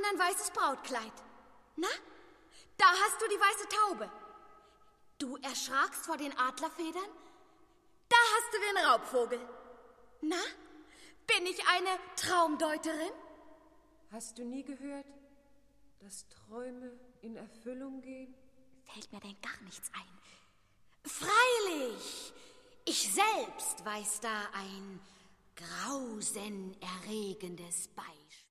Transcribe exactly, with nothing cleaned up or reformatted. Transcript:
in ein weißes Brautkleid. Na, da hast du die weiße Taube. Du erschrakst vor den Adlerfedern? Da hast du den Raubvogel. Na, bin ich eine Traumdeuterin? Hast du nie gehört, dass Träume in Erfüllung gehen? Fällt mir denn gar nichts ein. Freilich, ich selbst weiß da ein grausenerregendes bei.